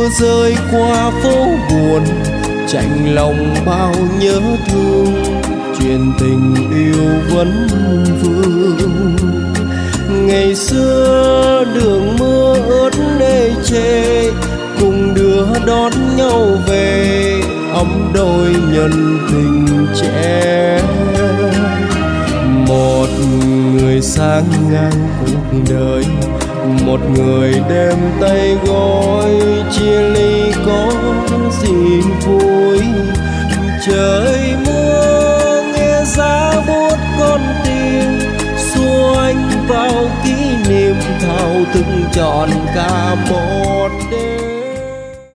mưa rơi qua phố buồn, chạnh lòng bao nhớ thương, chuyện tình yêu vẫn vương. Ngày xưa đường mưa ướt ê chê, cùng đưa đón nhau về, ấm đôi nhân tình trẻ. Một người sang ngang cuộc đời, một người đem tay gói, chia ly có gì vui. Trời mưa nghe giá buốt con tim, xua anh vào kỷ niệm thao thức tròn cả một